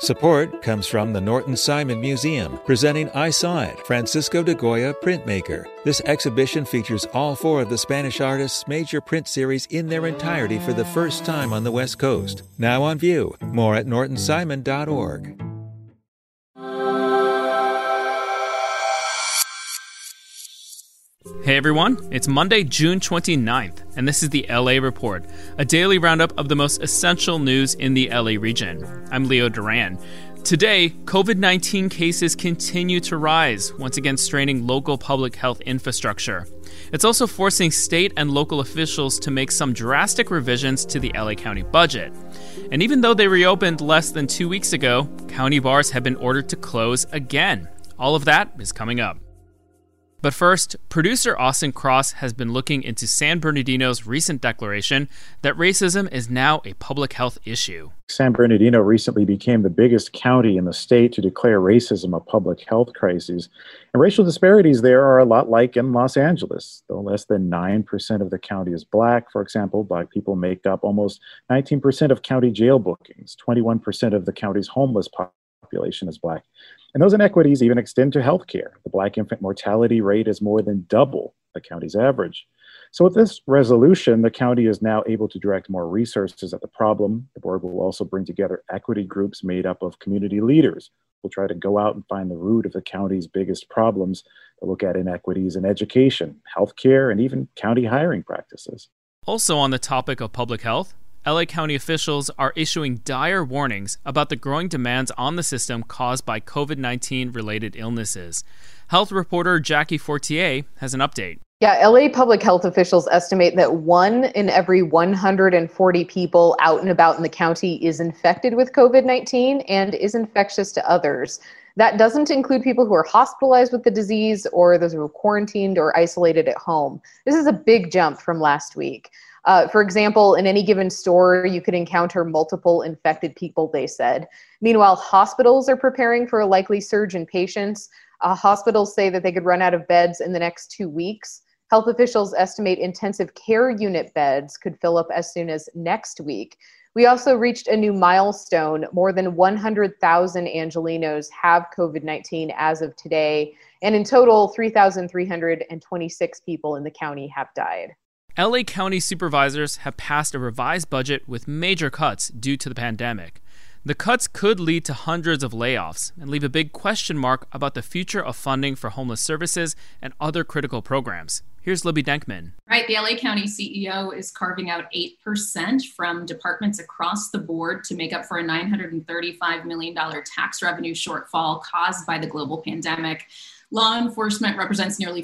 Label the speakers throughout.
Speaker 1: Support comes from the Norton Simon Museum, presenting I Saw It, Francisco de Goya Printmaker. This exhibition features all four of the Spanish artist's major print series in their entirety for the first time on the West Coast. Now on view. More at nortonsimon.org.
Speaker 2: Hey everyone, it's Monday, June 29th, and this is the LA Report, a daily roundup of the most essential news in the LA region. I'm Leo Duran. Today, COVID-19 cases continue to rise, once again straining local public health infrastructure. It's also forcing state and local officials to make some drastic revisions to the LA County budget. And even though they reopened less than 2 weeks ago, county bars have been ordered to close again. All of that is coming up. But first, producer Austin Cross has been looking into San Bernardino's recent declaration that racism is now a public health issue.
Speaker 3: San Bernardino recently became the biggest county in the state to declare racism a public health crisis. And racial disparities there are a lot like in Los Angeles. Though less than 9% of the county is Black, for example, Black people make up almost 19% of county jail bookings. 21% of the county's homeless population is Black. And those inequities even extend to healthcare. The Black infant mortality rate is more than double the county's average. So with this resolution, the county is now able to direct more resources at the problem. The board will also bring together equity groups made up of community leaders. We'll try to go out and find the root of the county's biggest problems to look at inequities in education, healthcare, and even county hiring practices.
Speaker 2: Also on the topic of public health, LA County officials are issuing dire warnings about the growing demands on the system caused by COVID-19 related illnesses. Health reporter Jackie Fortier has an update.
Speaker 4: Yeah, LA public health officials estimate that 1 in every 140 people out and about in the county is infected with COVID-19 and is infectious to others. That doesn't include people who are hospitalized with the disease or those who are quarantined or isolated at home. This is a big jump from last week. For example, in any given store, you could encounter multiple infected people, they said. Meanwhile, hospitals are preparing for a likely surge in patients. Hospitals say that they could run out of beds in the next 2 weeks. Health officials estimate intensive care unit beds could fill up as soon as next week. We also reached a new milestone. More than 100,000 Angelenos have COVID-19 as of today. And in total, 3,326 people in the county have died.
Speaker 2: LA County supervisors have passed a revised budget with major cuts due to the pandemic. The cuts could lead to hundreds of layoffs and leave a big question mark about the future of funding for homeless services and other critical programs. Here's Libby Denkman.
Speaker 5: Right, the LA County CEO is carving out 8% from departments across the board to make up for a $935 million tax revenue shortfall caused by the global pandemic. Law enforcement represents nearly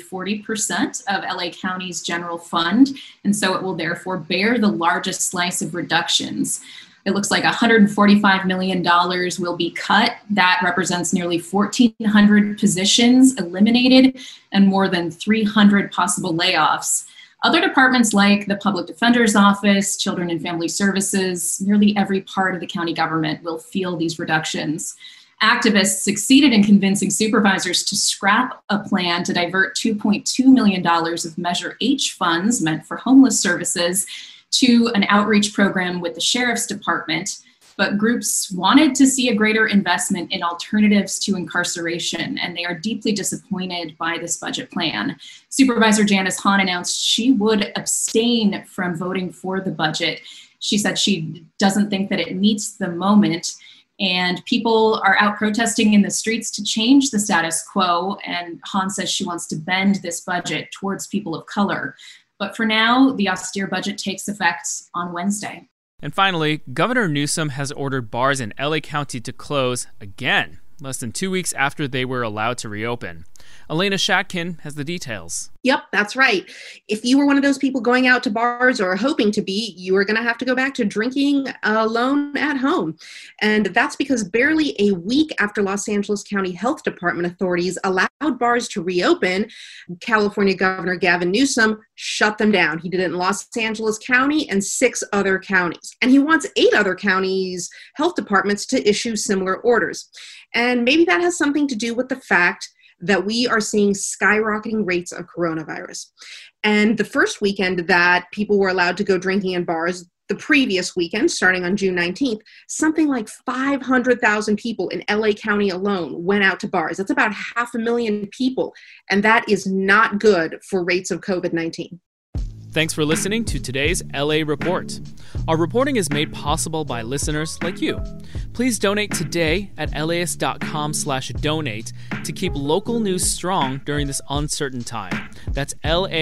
Speaker 5: 40% of LA County's general fund, and so it will therefore bear the largest slice of reductions. It looks like $145 million will be cut. That represents nearly 1,400 positions eliminated and more than 300 possible layoffs. Other departments like the Public Defender's Office, Children and Family Services, nearly every part of the county government will feel these reductions. Activists succeeded in convincing supervisors to scrap a plan to divert $2.2 million of Measure H funds meant for homeless services to an outreach program with the Sheriff's Department. But groups wanted to see a greater investment in alternatives to incarceration, and they are deeply disappointed by this budget plan. Supervisor Janice Hahn announced she would abstain from voting for the budget. She said she doesn't think that it meets the moment. And people are out protesting in the streets to change the status quo. And Hahn says she wants to bend this budget towards people of color. But for now, the austere budget takes effect on Wednesday.
Speaker 2: And finally, Governor Newsom has ordered bars in LA County to close again, less than 2 weeks after they were allowed to reopen. Elena Shatkin has the details.
Speaker 6: Yep, that's right. If you were one of those people going out to bars or hoping to be, you are going to have to go back to drinking alone at home. And that's because barely a week after Los Angeles County Health Department authorities allowed bars to reopen, California Governor Gavin Newsom shut them down. He did it in Los Angeles County and 6 other counties. And he wants 8 other counties' health departments to issue similar orders. And maybe that has something to do with the fact that we are seeing skyrocketing rates of coronavirus. And the first weekend that people were allowed to go drinking in bars, The previous weekend, starting on June 19th, something like 500,000 people in LA County alone went out to bars. That's about 500,000 people, and that is not good for rates of COVID-19.
Speaker 2: Thanks for listening to today's LA Report. Our reporting is made possible by listeners like you. Please donate today at laist.com/donate to keep local news strong during this uncertain time. That's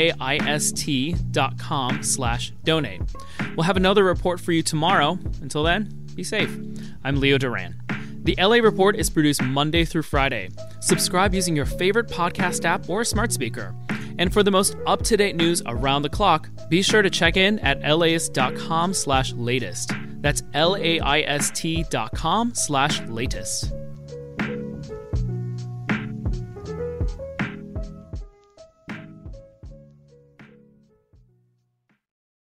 Speaker 2: laist.com/donate. We'll have another report for you tomorrow. Until then, be safe. I'm Leo Duran. The LA Report is produced Monday through Friday. Subscribe using your favorite podcast app or smart speaker. And for the most up-to-date news around the clock, be sure to check in at laist.com/latest. That's laist.com/latest.